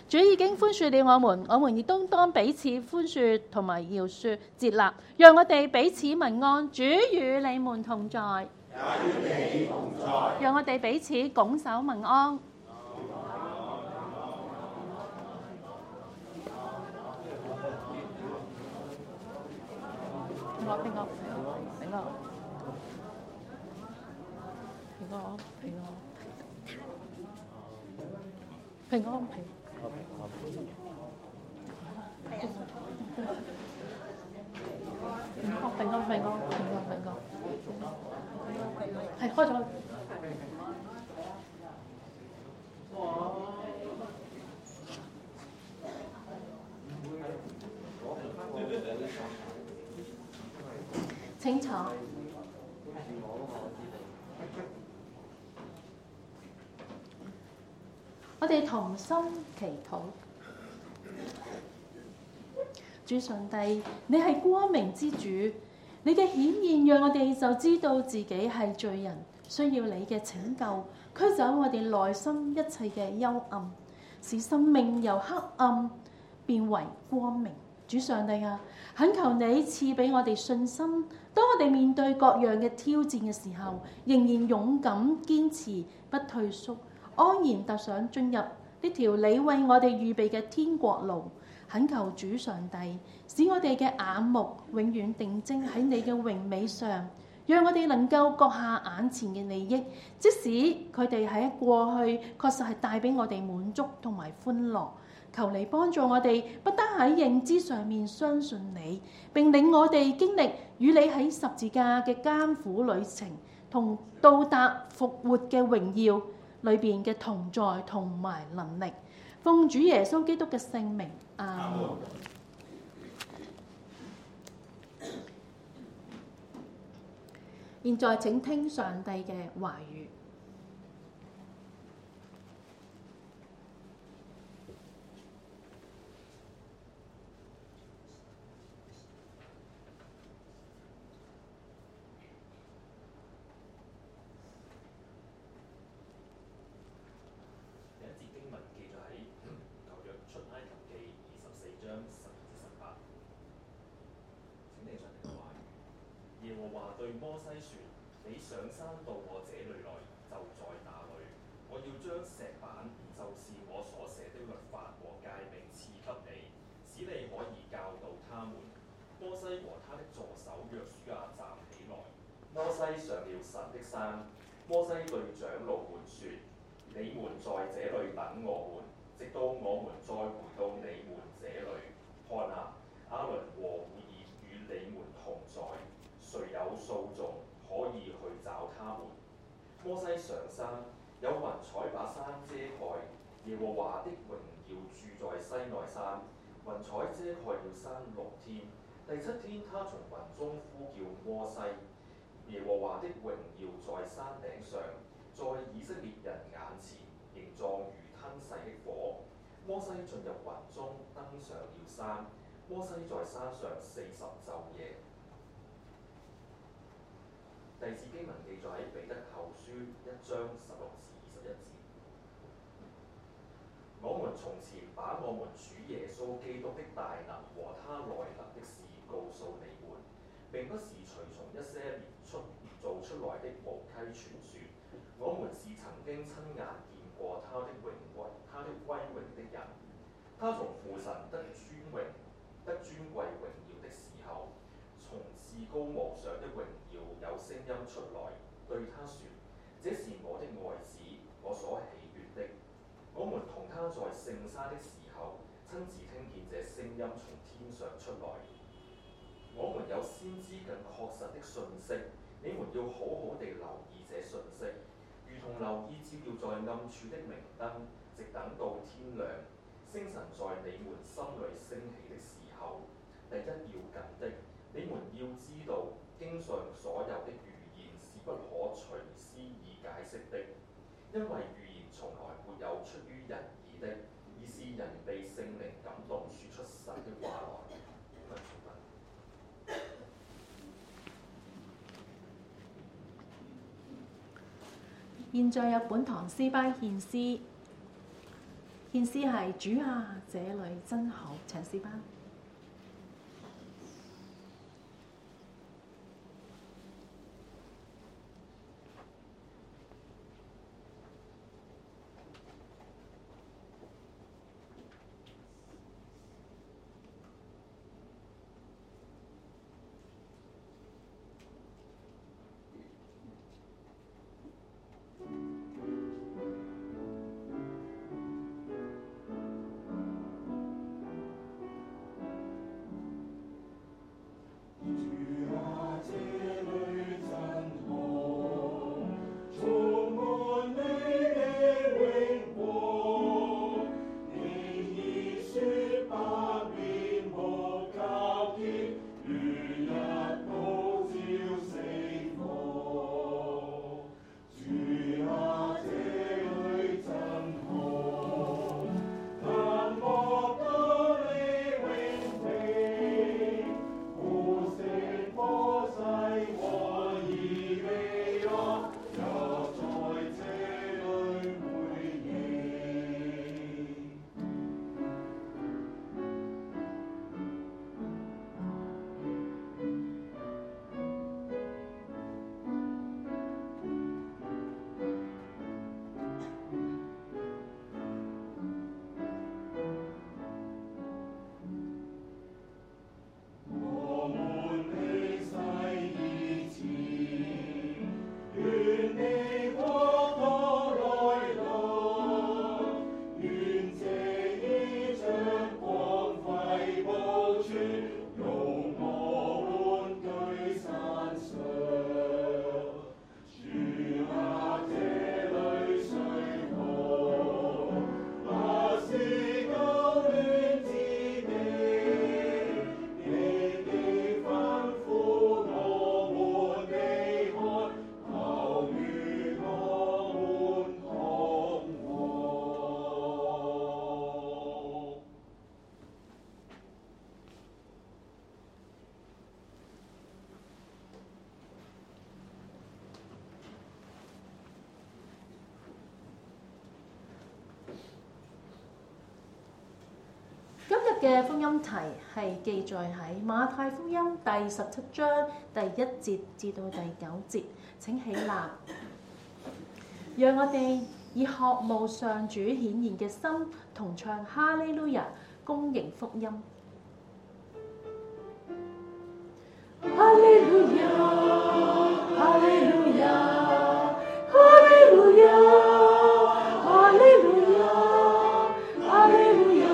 主已經寬恕了我們亦都當彼此寬恕同埋饒恕接納，讓我哋彼此問安。主與你們同在， 也與你同在。 讓我哋彼此拱手問安。平安。係開咗。請坐。我哋同心祈禱。主上帝，你係光明之主，你嘅顯現讓我哋就知道自己係罪人，需要你嘅拯救，驅走我哋內心一切嘅幽暗，使生命由黑暗變為光明。主上帝啊，懇求你賜俾我哋信心，當我哋面對各樣嘅挑戰嘅時候，仍然勇敢堅持，不退縮，安然踏上進入呢條你為我哋預備嘅天國路。懇求主上帝，使我哋嘅眼目永遠定睛喺你嘅榮美上，讓我哋能夠割下眼前嘅利益，即使佢哋喺過去確實係帶俾我哋滿足同埋歡樂。求你幫助我哋，不單喺認知上面相信你，並令我哋經歷與你喺十字架嘅艱苦旅程，同到達復活嘅榮耀裏邊嘅同在同埋能力。奉主耶穌基督嘅聖名，阿門。現在請聽上帝嘅話語。 耶和華對摩西說：你上山到我這裏來，就在那裏。我要將石板，就是我所寫的律法和誡命賜給你，使你可以教導他們。摩西和他的助手約書亞站起來。摩西上了神的山。摩西對長老們說：你們在這裏等我們，直到我們再回到你們這裏。看啊，亞倫和戶珥與你們同在。誰有訴訟可以去找他們？摩西上山，有雲彩把山遮蓋，耶和華的榮耀住在西奈山。雲彩遮蓋了山6天，第7天他從雲中呼叫摩西，耶和華的榮耀在山頂上，在以色列人眼前形狀如吞噬的火。摩西進入雲中，登上了山。摩西在山上40晝夜。弟子經文記載喺彼得後書1章16至21節。我們從前把我們主耶穌基督的大能和他來臨的事告訴你們，並不是隨從一些列造出來的無稽傳說。我們是曾經親眼見過他的榮榮的人。他從父神得尊貴榮耀的時候，從至高無上的榮耀有聲音出來，對他說：這是我的愛子，我所喜悅的。我們同他在聖山的時候，親自聽見這聲音從天上出來。我們有先知更確實的信息，你們要好好地留意這信息，如同留意照耀在暗處的明燈，直等到天亮。星辰在你們心裏升起的時候，第一要緊的，你們要知道，經上所有的預言是不可隨私意解釋的，因為預言從來沒有出於人意的，而是人被聖靈感動說出神的話來。 現在有本堂詩班獻詩。 獻詩係主啊，這裏真好，唱詩班。嘅福音題係記載喺馬太福音第17章第1節至到第9節。請起立，讓我哋以渴慕上主顯現嘅心，同唱哈利路亞，恭迎福音。哈利路亞，哈利路亞，哈利路亞，哈利路亞，哈利路亞。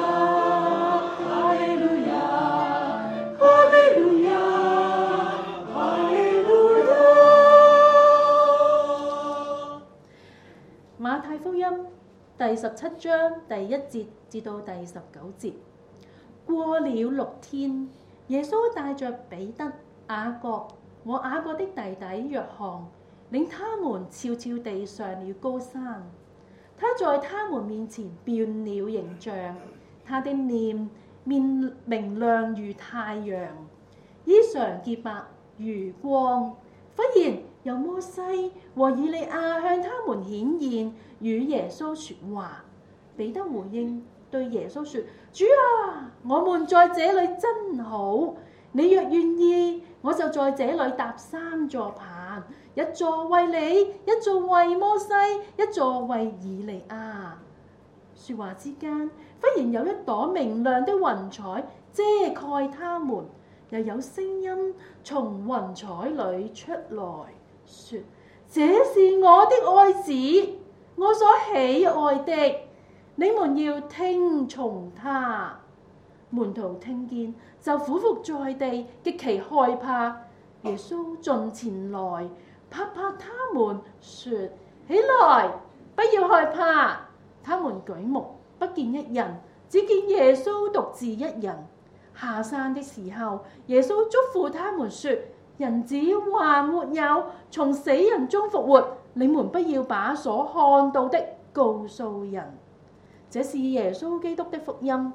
馬太福音第17章第1節至到第19節。過了6天，耶穌帶着彼得、雅各和雅各的弟弟約翰，領他們悄悄地上了高山。他在他們面前變了形象，他的臉面明亮如太陽，衣裳潔白如光。忽然有摩西和以利亞向他們顯現，與耶穌說話。彼得回應對耶穌說：主啊，我們在這裏真好，你若願意，我就在這裏搭3座棚，一座為你，一座為摩西，一座為以利亞。說話之間，忽然有一朵明亮的雲彩遮蓋他們，又有聲音從雲彩裏出來說：這是我的愛子，我所喜愛的，你們要聽從他。門徒聽見就俯伏在地，極其害怕。耶穌進前來拍拍他們說：起來，不要害怕。他們舉目不見一人，只見耶穌獨自一人。下山的時候，耶穌囑咐他們說：人子還沒有從死人中復活，你們不要把所看到的告訴人。這是耶穌基督的福音。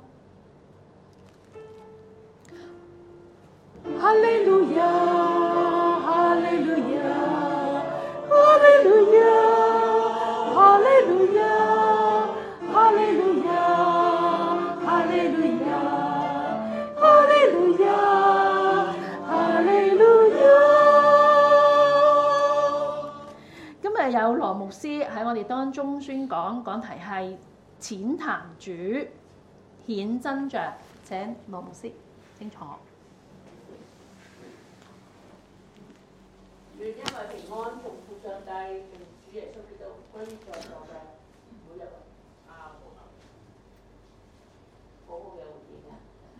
哈利路亞，哈利路亞，哈利路亞，哈利路亞，哈利路亞。 牧師喺我哋當中宣講，講題係淺談主顯真像。請羅牧師清楚。 願因為平安從父上帝同主耶穌基督歸在座嘅每一位。阿門。好好嘅回應啊！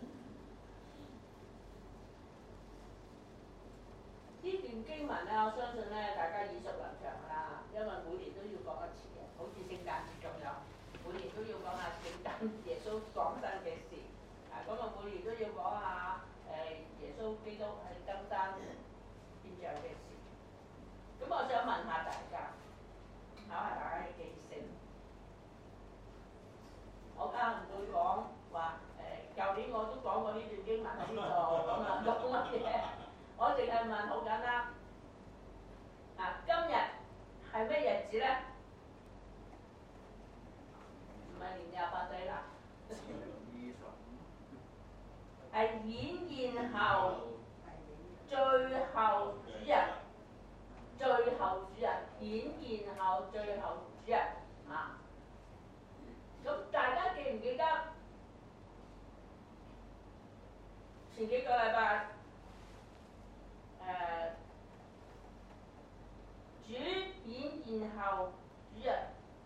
呢段經文咧，我相信咧大家耳熟能詳㗎啦，因為每年都要講一次嘅，好似聖誕節咁樣，每年都要講下聖誕耶穌降生嘅事。咁啊，每年都要講下耶穌基督喺登山變像嘅事。咁我想問下大家，考下大家嘅記性。我梗係唔會講話舊年我都講過呢段經文喺呢度，咁啊講乜嘢？我淨係問好簡單。今日係咩日子咧？唔係年28仔啦，係顯現後最後主日，最後主日，顯現後最後主日啊！咁大家記唔記得前幾個禮拜主顯現後主日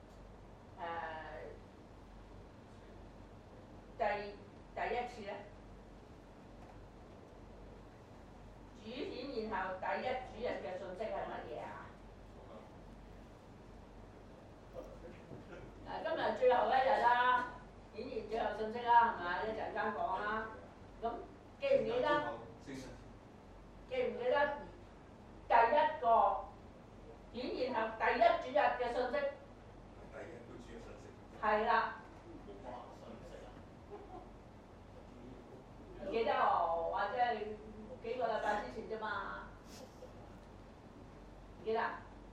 第一次咧？主顯現後第一主日嘅信息係乜嘢啊？今日最後一日啦，顯現最後信息啦，係咪？一陣間講啦。咁記唔記得？記唔記得第一個顯現後第一主日嘅信息？ 第一個主日信息。 係啦。唔記得哦，或者係幾個禮拜之前啫嘛。唔記得？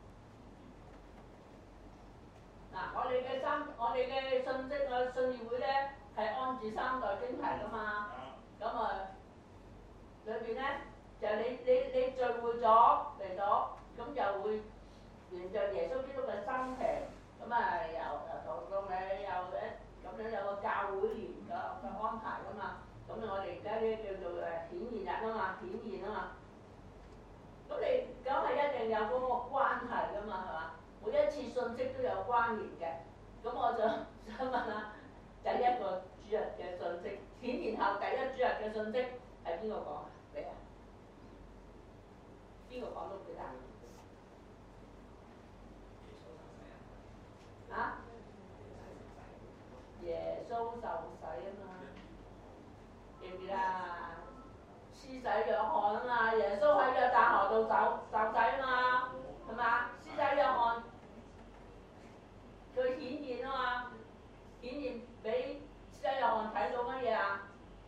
我哋嘅信息，我信義會咧係按住3代經題噶嘛。咁裏邊咧就你聚會咗嚟咗，咁就會沿着耶穌基督嘅生平，咁由頭到尾咁樣有個教會年嘅安排噶嘛。咁我哋而家呢叫做顯現日啊嘛，顯現啊嘛。咁你梗係一定有嗰個關係噶嘛，係嘛？每一次信息都有關聯嘅。咁我就想問下，第一個主日嘅信息，顯現後第一主日嘅信息係邊個講啊？你啊？邊個講都記得？啊？耶穌受洗啊嘛，記唔記得啊？施洗約翰啊嘛，耶穌喺約旦河度受洗啊嘛，係嘛？施洗約翰佢顯現啊嘛，顯現俾施洗約翰睇到乜嘢啊？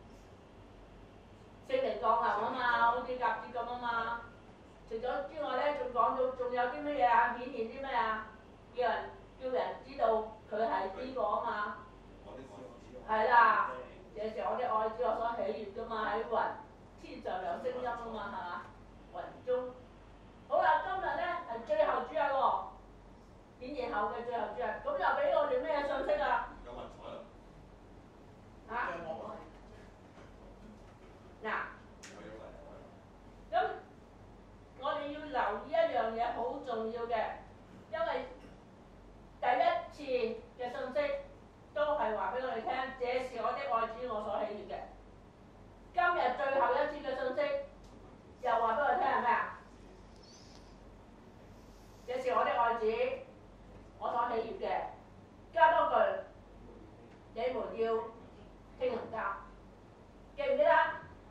聖靈降臨啊嘛，好似鴿子咁啊嘛。除咗之外咧，仲講到仲有啲乜嘢啊？顯現啲咩啊？叫人知道佢係邊個啊嘛。係啦，有時我啲愛子我所喜悅噶嘛，喺雲天上有聲音啊嘛，係嘛？雲中。好啦，今日咧係最後主日喎，顯現後嘅最後主日，咁又俾我哋咩信息啊？ 有雲彩啦。 嚇？嗱，咁我哋要留意一樣嘢好重要嘅，因為第一次嘅信息都係話俾我哋聽，這是我的愛子，我所喜悅嘅。今日最後一次嘅信息又話俾我哋聽係咩啊？這是我的愛子，我所喜悅嘅。加多句，你們要聽從他。記唔記得？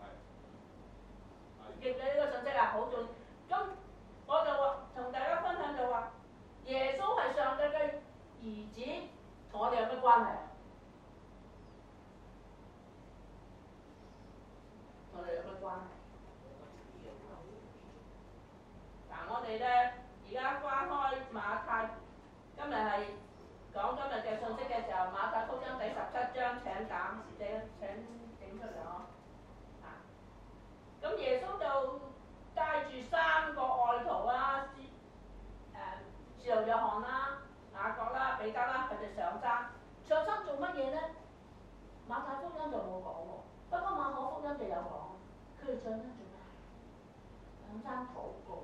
記唔記得呢個信息啊？好重要。咁我就話同大家分享就話，耶穌係上帝嘅兒子，同我哋有咩關係啊？我哋有咩關係？嗱，我哋咧而家翻開馬太，今日係講今日嘅信息嘅時候，馬太福音第17章，請整出嚟哦。咁耶穌就帶住3個愛徒啊，上時候約翰啦、雅各啦、彼得啦，佢哋上山。上山做乜嘢咧？馬太福音就冇講喎，不過馬可福音就有講。佢哋上山做咩？上山禱告。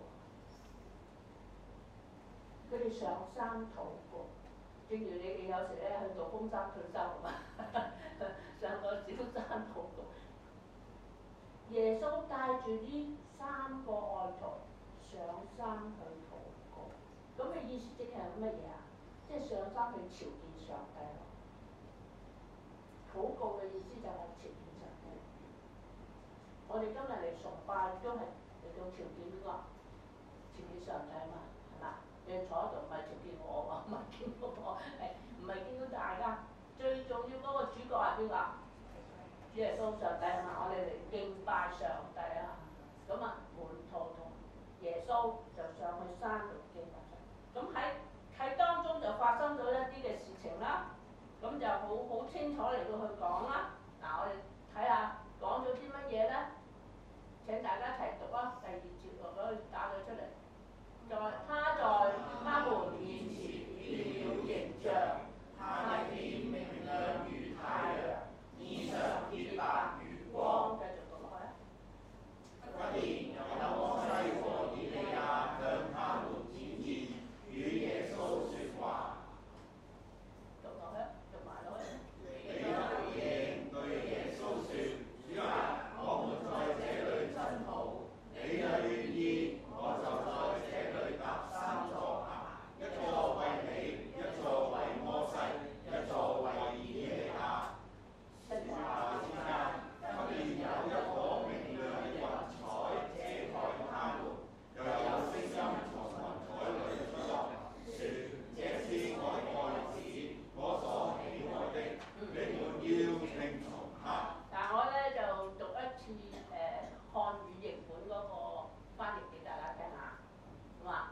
佢哋上山禱告，正如你哋有時咧去做風山退修啊嘛，上個小山禱告。耶穌帶住呢3個愛徒上山去禱告，咁嘅意思即係乜嘢啊？即係上山去朝見上帝咯。禱告嘅意思就係朝見上帝。我哋今日嚟崇拜都係嚟到朝見邊個？朝見上帝啊嘛，係嘛？你坐喺度唔係朝見我喎，唔係見到我，唔係見到大家。最重要嗰個主角係邊個？主耶穌上帝啊嘛，我哋嚟敬拜上帝啊。咁啊，門徒同耶穌就上去山度敬拜上帝。咁喺當中就發生咗一啲嘅事情啦。咁就好清楚嚟到去講啦。嗱，我哋睇下講咗啲乜嘢咧？請大家一齊讀啊！第2節我嗰度打咗出嚟。他在他們面前變了形象，他的臉明亮如太陽，面上潔白如光。繼續讀落去啊！ 不然有摩西和以利亞向他們顯現，與耶穌說話。 讀落去，讀埋落去。 彼得回應對耶穌說：主啊，我們在這裏真好，你若願意，我就在這裏搭3座棚，一座為你，一座為摩西，一座為以利亞。說話之間，忽然有一顆明亮的雲彩遮蓋他們，又有聲音從雲彩裏出來，說：這是我的愛子，我所喜愛的，你們要聽從他。 但我咧就讀一次漢語譯本嗰個翻譯俾大家聽下，好嘛？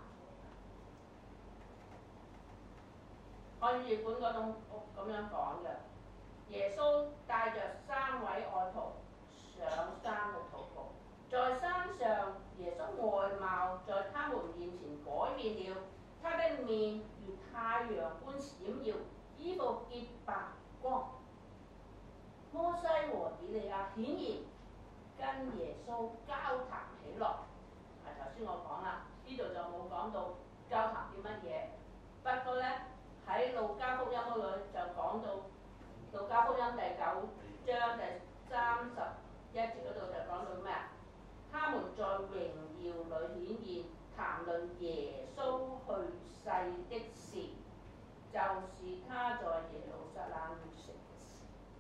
漢語譯本嗰種咁樣講嘅，耶穌帶着3位愛徒上山去禱告，在山上耶穌外貌在他們面前改變了，他的面如太陽般閃耀，衣服潔白光。摩西和以利亞顯然跟耶穌交談起來。頭先我講啦，呢度就冇講到交談啲乜嘢。不過咧喺路加福音嗰度就講到路加福音第9章第31節嗰度就講到咩啊？他們在榮耀裏顯現，談論耶穌去世的事，就是他在耶路撒冷要成嘅事。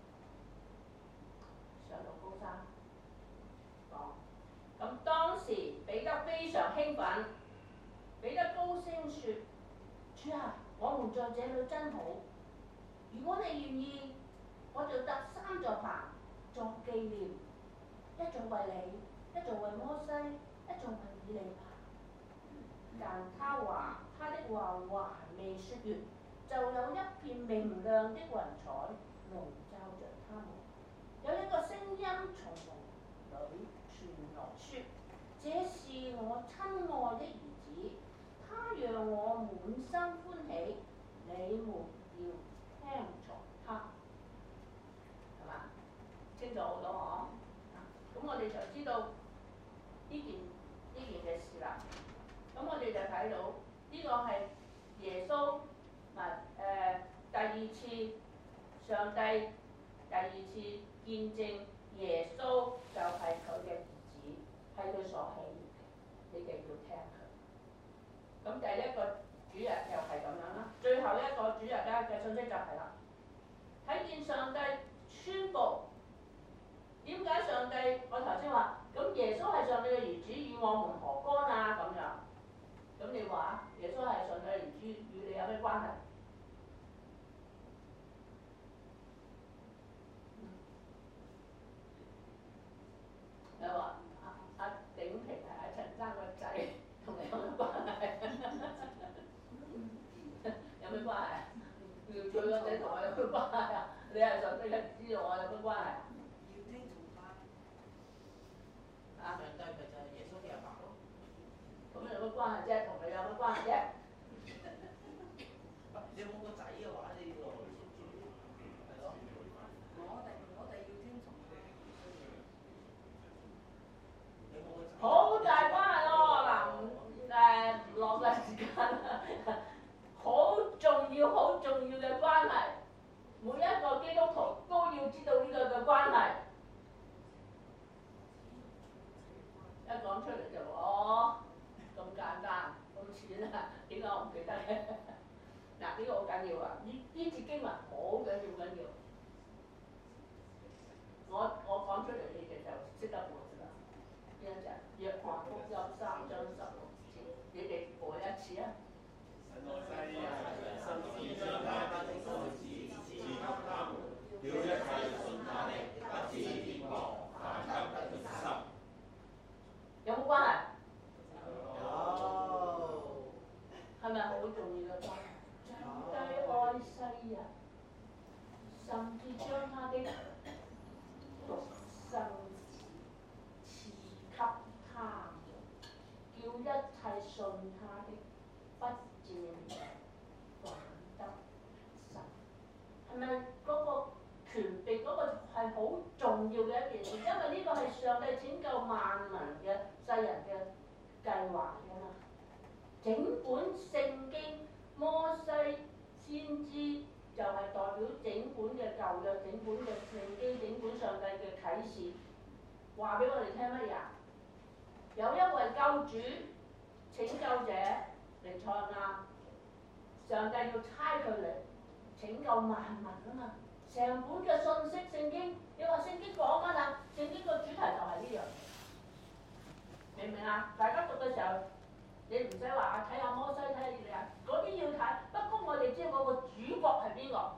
上到高山講，咁當時彼得非常興奮，彼得高聲說：主啊，我們在這裏真好，如果你願意，我就搭3座棚作紀念，一座為你，一座為摩西，一座為以利亞。但他的話還未說完，就有一片明亮的雲彩籠罩着他們。有一個聲音從籠裏傳來，說：這是我親愛的兒子，他讓我滿心歡喜，你們要聽從他。係嘛？清楚好多嗬。咁我哋就知道呢件嘅事啦。咁我哋就睇到呢個係耶穌第2次上帝第2次見證耶穌就係佢嘅兒子，係佢所喜悅嘅，你哋要聽佢。咁第一個主日又係咁樣啦，最後一個主日咧嘅信息就係啦，睇見上帝宣佈。點解上帝？我頭先話，咁耶穌係上帝嘅兒子，與我們何干啊？咁樣，咁你話耶穌係上帝嘅兒子，與你有咩關係？你話阿鼎平係阿陳生個仔，同你有咩關係？有咩關係？佢個仔同我有咩關係啊？你係上帝嘅兒子，同我有咩關係？上帝咪就係耶穌嘅阿爸咯，咁有乜關係啫？同佢有乜關係啫？ 每一個基督徒都要知道呢個嘅關係。一講出嚟就話哦，咁簡單，咁淺啊，點解我唔記得嘅？嗱，呢個好緊要啊！呢節經文好緊要。我講出嚟，你哋就識得背啦。邊一隻？約翰福音3章16節，你哋背一次啊！ 神愛世人，甚至將他的獨生子賜給他們，叫一切信他的不至滅亡，反得永生。 有冇關係？ 有。 係咪好重要嘅關係？上帝愛世人，甚至將他的獨生子賜給他們，叫一切信他的不至滅亡，反得生。係咪嗰個權柄嗰個係好重要嘅一件事？因為呢個係上帝拯救萬民嘅世人嘅計劃㗎嘛。整本聖經摩西先知就係代表整本嘅舊約、整本嘅聖經、整本上帝嘅啟示，話俾我哋聽乜嘢？有一位救主、拯救者彌賽亞，上帝要差佢嚟拯救萬民啊嘛！成本嘅信息聖經，你話聖經講乜啊？聖經個主題就係呢樣，明唔明啊？大家讀嘅時候，你唔使話睇下摩西睇下以利亞，嗰啲要睇。不過我哋知嗰個主角係邊個？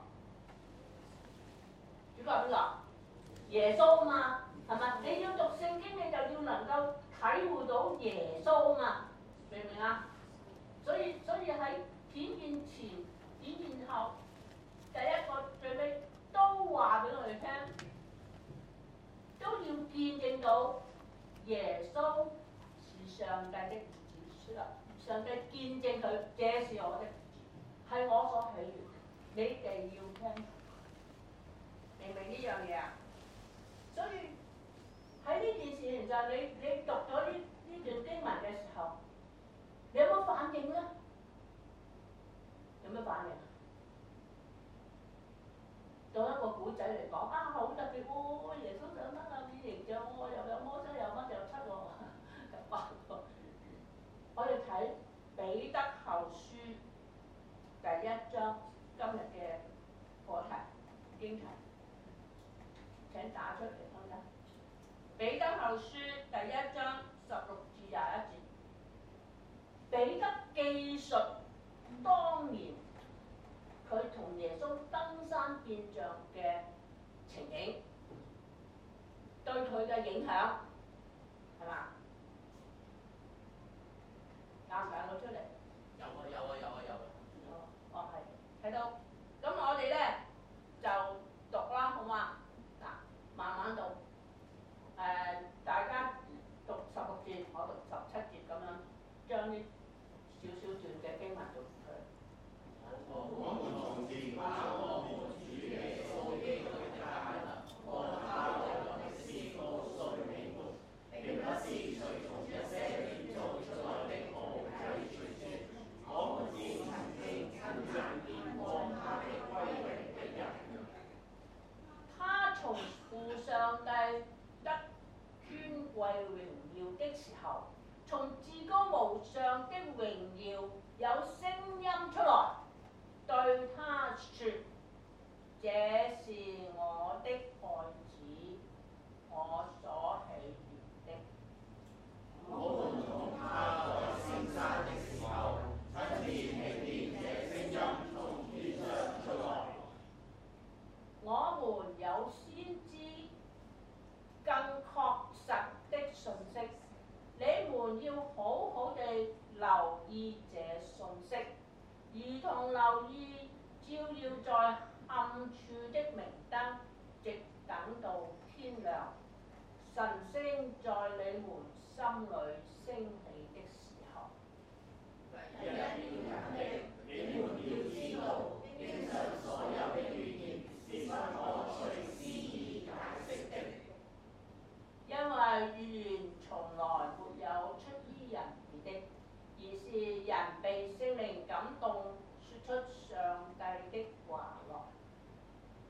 主角係邊個？耶穌啊嘛，係咪？你要讀聖經，你就要能夠體會到耶穌啊嘛，明唔明啊？所以喺顯現前、顯現後，第一個最尾都話俾我哋聽，都要見證到耶穌是上帝的兒子。上帝見證佢，這是我的兒子，係我所喜悅，你哋要聽，明唔明呢樣嘢啊？所以喺呢件事情上，你讀咗呢段經文嘅時候，你有冇反應咧？有咩反應？當一個古仔嚟講啊，好特別喎！耶穌上得啊，變形象喎，又有摩西，又乜又七喎，又八個。我哋睇彼得後書第1章，今日嘅課題經題，請打出嚟睇睇。彼得後書第1章16至21節，彼得記述當年佢同耶穌登山變像嘅情景，對佢嘅影響係嘛？揀唔揀到出嚟？有。哦，係睇到。咁我哋咧就讀啦，好嘛？嗱，慢慢讀。大家讀16節，我讀17節咁樣，將呢少少段嘅經文讀出嚟。 我們從前把我們主耶穌基督的大能和他來臨的事告訴你們，並不是隨從一些建造出來的無稽傳說，我們只曾經親眼見過他的威榮的人。 他從父上帝得尊貴榮耀的時候，從至高無上的榮耀有聲音出來，對他說：這是我的愛子，我所喜悅的。 我們從他在升山的時候，親自聽見這聲音從天上出來。 我們有先知更確實的信息，你們要好好地留意這信息，如同留意照耀在暗處的明燈，直等到天亮，晨星在你們心裏升起的時候。 第一要緊的，你們要知道，經上所有的預言是不可隨私意解釋的。 因為預言從來沒有出於人意的，而是人被聖靈感動，說出上帝的話來。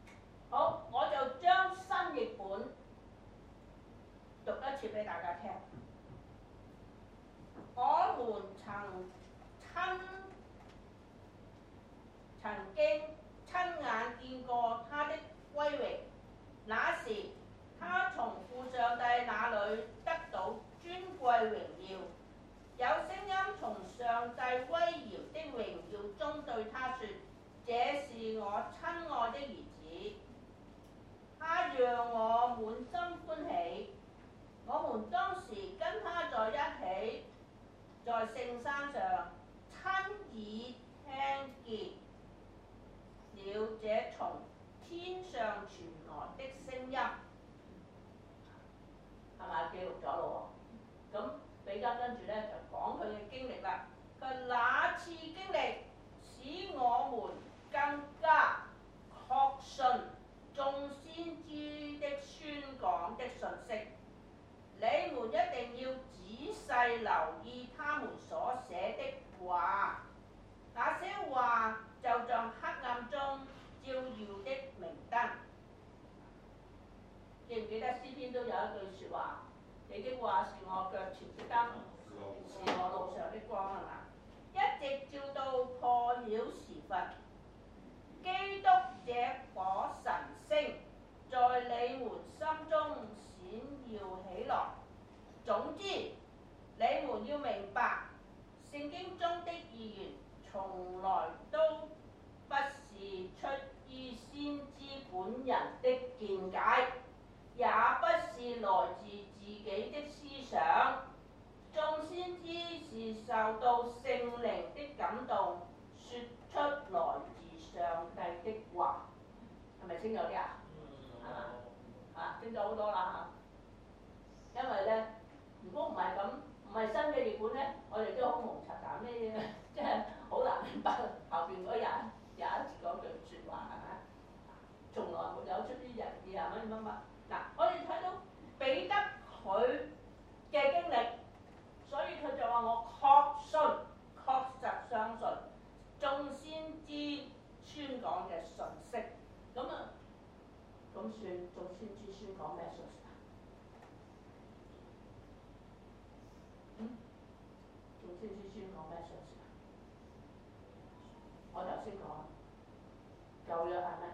過他的威榮。那時，他從父上帝那裏得到尊貴榮耀。有聲音從上帝威嚴的榮耀中對他說：這是我親愛的兒子，他讓我滿心歡喜。我們當時跟他在一起，在聖山上親耳聽見了這從天上傳來的聲音，係咪記錄咗咯？咁彼得跟住咧就講佢嘅經歷啦。佢那次經歷使我們更加確信眾先知的宣講的信息。你們一定要仔細留意他們所寫的話，那些話就像黑暗中照耀的明燈。記唔記得詩篇都有一句説話？你的話是我腳前的燈，是我路上的光，係嘛？一直照到破曉時分，基督這顆晨星在你們心中閃耀起來。總之，你們要明白，聖經中的預言從來都不是出於先知本人的見解，也不是來自自己的思想。眾先知是受到聖靈的感動，說出來自上帝的話。係咪清咗啲啊？係嘛？清咗好多啦嚇。因為咧，如果唔係咁，唔係新嘅譯本咧，我哋都好蒙查查咩嘢，即係好難明白後邊嗰廿一節講句説話係咪？從來沒有出於人意係乜乜乜。嗱，我哋睇到彼得佢嘅經歷，所以佢就話我確信、確實相信眾先知宣講嘅信息。咁啊，咁算眾先知宣講咩信息啊？眾先知宣講咩信息啊？我頭先講舊約係咩？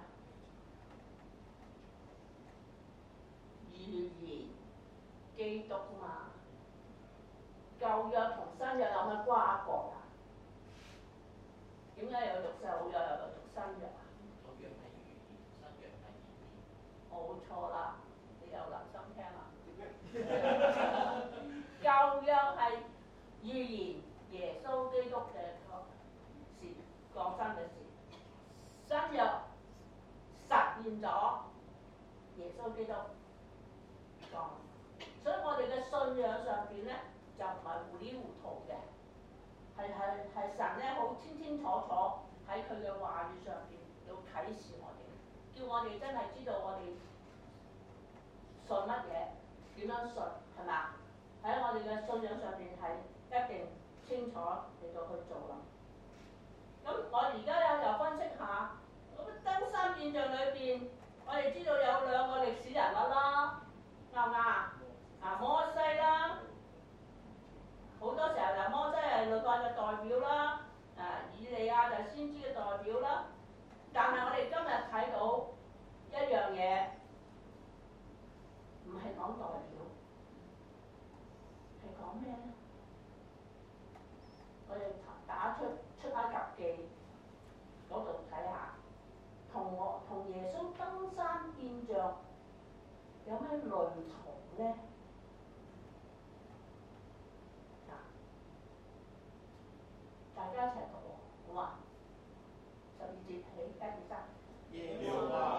預言基督嘛。舊約同新約有乜瓜葛啊？點解有讀舊約又有讀新約啊？ 舊約係預言，新約係意義。 冇錯啦，你有留心聽啦。舊約係預言耶穌基督嘅事降生嘅事，新約實現咗耶穌基督降。所以我哋嘅信仰上邊咧，就唔係糊裡糊塗嘅，係神咧好清清楚楚喺佢嘅話語上邊要啟示我哋，叫我哋真係知道我哋信乜嘢，點樣信係咪？喺我哋嘅信仰上邊係一定清楚嚟到去做啦。咁我而家又分析下，咁登山現象裏邊，我哋知道有兩個歷史人物啦，啱唔啱啊？摩西啦，好多時候就摩西係律法嘅代表啦，以利亞就係先知嘅代表啦。但係我哋今日睇到一樣嘢，唔係講代表，係講咩咧？我哋打出埃及記嗰度睇下，同耶穌登山現象有咩類同咧？大家一齊讀喎，好嘛？12節起，1、2、3。 耶和華